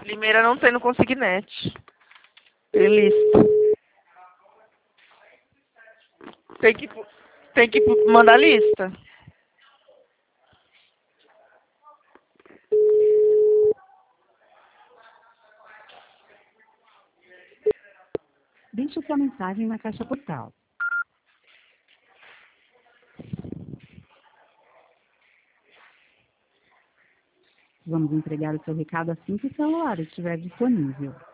Limeira não tem no Consignet. Lista. Tem que mandar lista. Deixe sua mensagem na caixa postal. Vamos entregar o seu recado assim que o celular estiver disponível.